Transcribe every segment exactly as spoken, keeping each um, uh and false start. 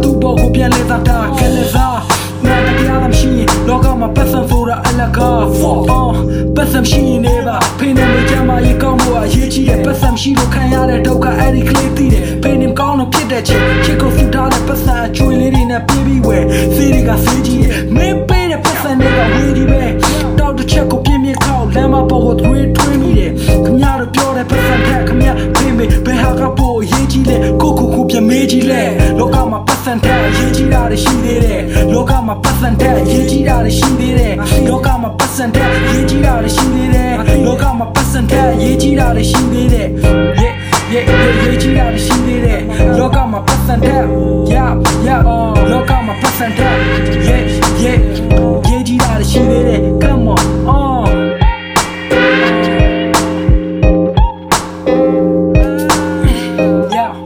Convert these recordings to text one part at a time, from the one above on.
သူ့ဘောကိုပြန်လဲသာတာကလေးစားနာတကယ်လားမရှိရင်လောကမှာပတ်စံဆိုတာအလကား for all ပတ်စံရှိရင်လည်းပါဖိနေမကြမှာရေကောင်းဖို့အရေးကြီးတယ်ပတ်စံရှိလို့ခံရတဲ့ဒုက္ခအဲ့ဒီကလေးသိတယ်ဖိနေကောင်းလို့ဖြစ်တဲ့ချစ်ချစ်ကိုဖူထားတဲ့ပတ်စံအကျွေးလေးတွေနဲ့ပြေးပြီးဝယ်စေးတွေကစေးကြီးတယ်မင်းပေးတဲ့ပတ်စံတွေကဝေးဒီပဲတောက်တစ်ချက်ကိုပြင်းပြင်းခောက်လမ်းမပေါ်ကိုထွေးထွေးမိတယ်ခမရတို့ပြောတဲ့ပတ်စံထက်ခမရဖိမေဘယ်ဟာကပိုအရေးကြီးလဲကိုကိုကိုပြမေးကြီးလဲလောကမှာပတ်စံထက်အရေးကြီးတာတွေရှိသေးတယ်လောကမှာပတ်စံထက်အရေးကြီးတာတွေရှိသေးတယ်လောကမှာပတ်စံထက်အရေးကြီးတာတွေရှိသေးတယ်လောကမှာပတ်စံထက်အရေးကြီးတာတွေရှိသေးတယ် yeah yeah yeah ရေးကြီးတာတွေရှိသေးတယ်လောကမှာပတ်စံထက် yeah yeah လောကမှာပတ်စံထက် yeah yeah ရေးကြီးတာတွေရှိသေးတယ် come on oh yeah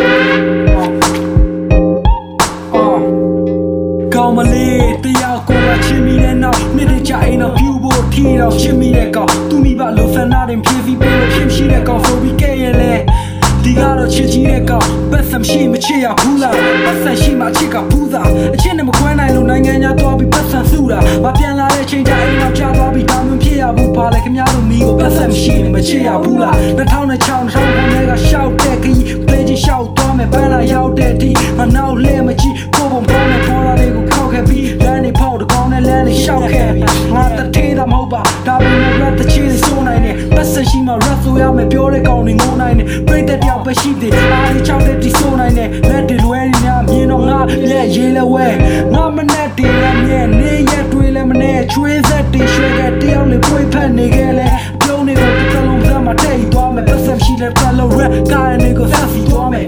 oh ကောင်းမလေးတရားကိုလာချင်မိတဲ့နောက်နေ့တကြအိမ်တော့ပြူဖို့ထီတော့ချင်မိတဲ့ကောင်သူမိဘလို့ဆန္ဒတင်ဖြည့်ပြီးပေးလို့ဖြစ်ရှိတဲ့ကောင်ဆိုပြီးကဲရလဲဒီကတော့ချစ်ကြီးတဲ့ကောင်ပတ်စံရှိမချစ်ရဘူးလားပတ်စံရှိမှချစ်ကဘူးသားအချစ်နဲ့မခွဲနိုင်လို့နိုင်ငံညာသွားပြီးပတ်စံစုတာမပြန်လာတဲ့ချိန်ကျအိမ်တော့ကြာသွားပြီးတာမန်ဖြစ်ရဘူးပါလေခင်ဗျားတို့မိကိုပတ်စံရှိမချစ်ရဘူးလား၂၀၀၆ ၂၀၀၉ကရှောက်တဲ့ခီးပြေးချင်းရှောက်သွားမယ်ပန်းလာရောက်တဲ့ဒီမနောက်လဲမကြည့်ကိုပုံပေါ်နဲ့ပေါ်လာလေးကိုခောက်ခဲ့ပြီးလမ်းနေဖောက်တကောင်းနဲ့လမ်းနေရှောက်ခဲ့ပြီးငါတထေးတာမဟုတ်ပါဒါပေမဲ့ rap တချီစိုးနိုင်တယ်ပတ်စံရှိမှ rap ဆိုရမယ်ပြောတဲ့ကောင်တွေငိုနိုင်တယ်ပြိတ္တတယောက်ပဲရှိတယ်အားလေးချောက်တဲ့ဒီစိုးနိုင်တယ်လက်တွေလွဲနေများမြင်တော့ငါလက်ရေးလဲဝဲငါမနဲ့တည်းလည်းမြဲနေရက်တွေလည်းမနဲ့ချွေးဆက်တွေရွှဲခဲ့တယောက်လေးပွေဖက်နေခဲ့လဲပြုံးတွေကိုတစ်ကလုံးစမ်းမှထိတ်သွားမယ်ပတ်စံရှိတဲ့ပတ်လုံး rap ကားနေကိုဆက်စီသွားမယ်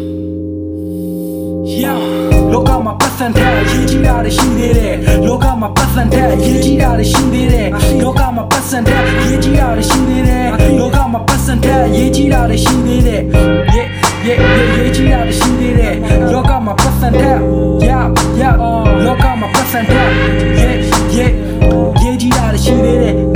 yeah လောကမှာပတ်စံတဲ့ရေးကြီးတာတွေရှိသေးတယ်လောကမှာပတ်စံတဲ့ရေးကြီးတာတွေရှိသေးတယ်လောကမှာပတ်စံတဲ့ရေးကြီးတာတွေရှိသေးတယ်လောကမှာပတ်စံတဲ့ရေးကြီးတာတွေရှိသေးတယ် yeah yeah yeah ရေးကြီးတာတွေရှိသေးတယ်လောကမှာပတ်စံတဲ့ yeah yeah လောကမှာပတ်စံတဲ့ yeah yeah ရေးကြီးတာတွေရှိသေးတယ်